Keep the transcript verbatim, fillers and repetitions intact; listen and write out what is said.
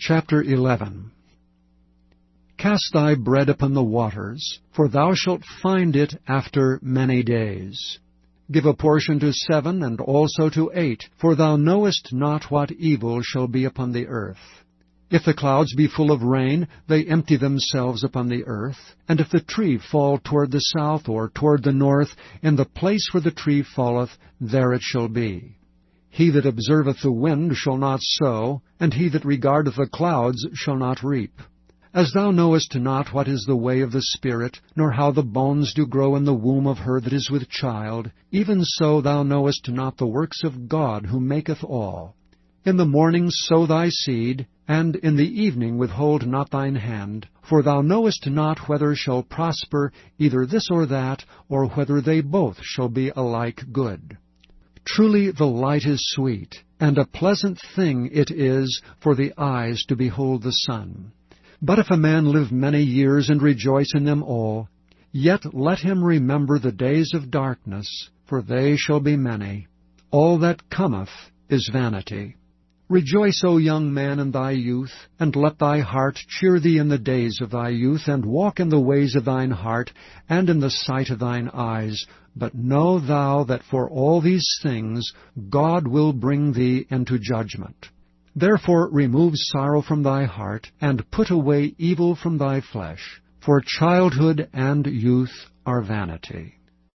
Chapter eleven. Cast thy bread upon the waters, for thou shalt find it after many days. Give a portion to seven, and also to eight, for thou knowest not what evil shall be upon the earth. If the clouds be full of rain, they empty themselves upon the earth. And if the tree fall toward the south or toward the north, in the place where the tree falleth, there it shall be. He that observeth the wind shall not sow, and he that regardeth the clouds shall not reap. As thou knowest not what is the way of the Spirit, nor how the bones do grow in the womb of her that is with child, even so thou knowest not the works of God who maketh all. In the morning sow thy seed, and in the evening withhold not thine hand, for thou knowest not whether shall prosper either this or that, or whether they both shall be alike good. Truly the light is sweet, and a pleasant thing it is for the eyes to behold the sun. But if a man live many years and rejoice in them all, yet let him remember the days of darkness, for they shall be many. All that cometh is vanity. Rejoice, O young man, in thy youth, and let thy heart cheer thee in the days of thy youth, and walk in the ways of thine heart, and in the sight of thine eyes. But know thou that for all these things God will bring thee into judgment. Therefore remove sorrow from thy heart, and put away evil from thy flesh, for childhood and youth are vanity.